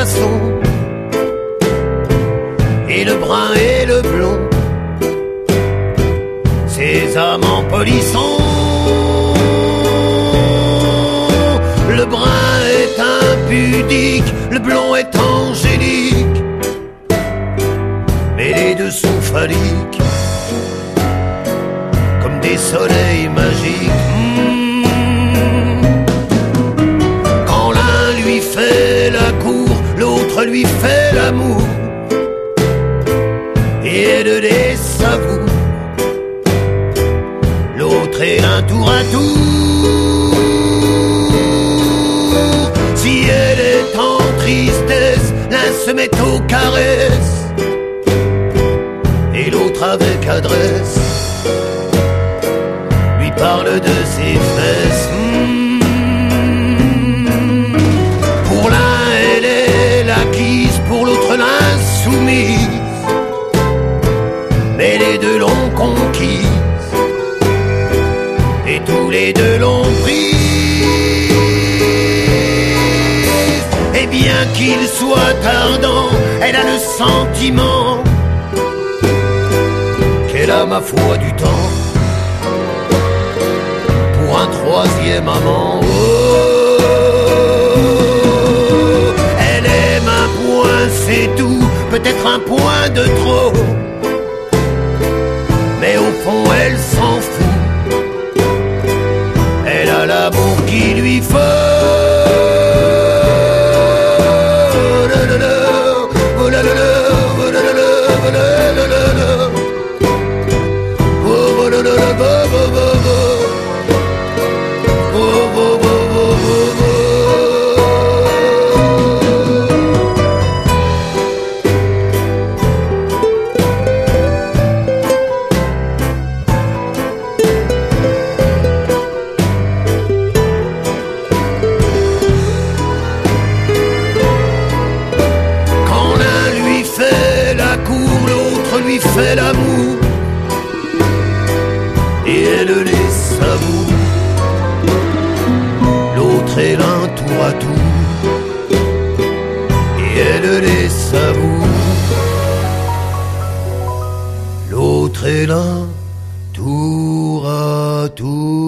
façon. Et le brun et le blond, ces amants polissons. Le brun est impudique, le blond est angélique, mais les deux sont phalliques, comme des soleils magiques. Quand l'un lui fait la cour, l'autre lui fait l'amour, et elle les savoure. L'autre est un tour à tour. Si elle est en tristesse, l'un se met aux caresses, et l'autre avec adresse lui parle de ses fesses. Pour l'un elle est l'acquise, pour l'autre l'insoumise, mais les deux l'ont conquise, et tous les deux l'ont prise. Et bien qu'il soit ardent, elle a le sentiment qu'elle a, ma foi, du temps pour un troisième amant. Oh, elle aime un point, c'est tout, peut-être un point de trop, mais au fond elle s'en fout. Elle a l'amour qu'il lui faut. Fait l'amour, et elle les savoure. L'autre est l'un tour à tour, et elle les savoure. L'autre est l'un tour à tour.